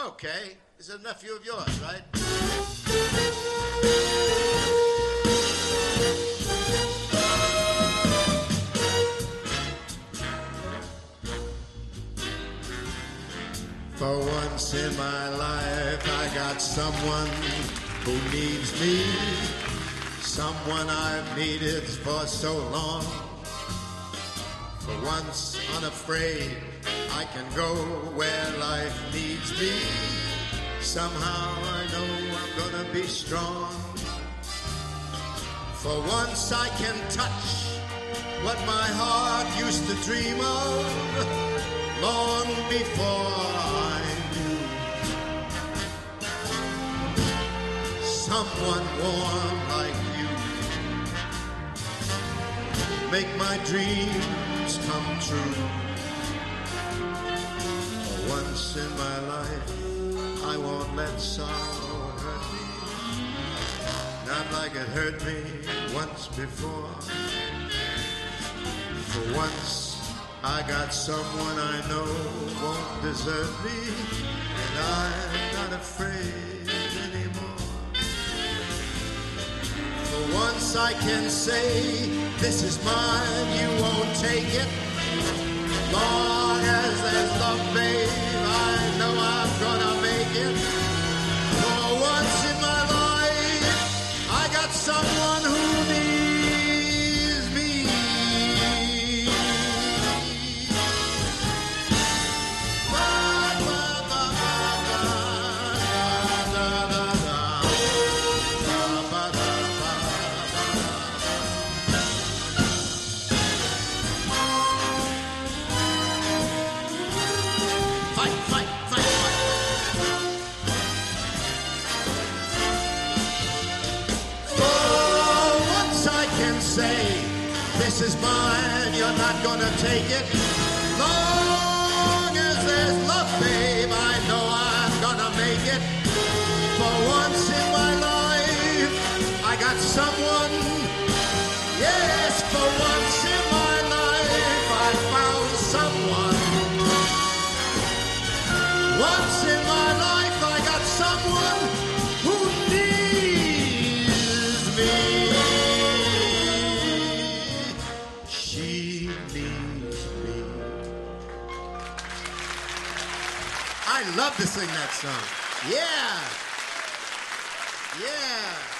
Okay. This is a nephew of yours, right? For once in my life, I got someone who needs me. Someone I've needed for so long. For once, unafraid, I can go where life needs me. Somehow I know I'm gonna be strong. For once I can touch what my heart used to dream of long before I knew. Someone warm like you make my dreams come true. For once in my life, I won't let sorrow hurt me, not like it hurt me once before. For once, I got someone I know won't desert me, and I'm not afraid anymore. For once I can say, this is mine, you won't take it. Long as there's love, babe, I know I'm gonna make it. For once in my life, I got someone who needs me. This is mine, you're not gonna take it. Long as there's love, babe, I know I'm gonna make it. For once in my life, I got someone. Yes, for once in my life, I found someone. Once in my life, I got someone who needs me. I love to sing that song. Yeah. Yeah.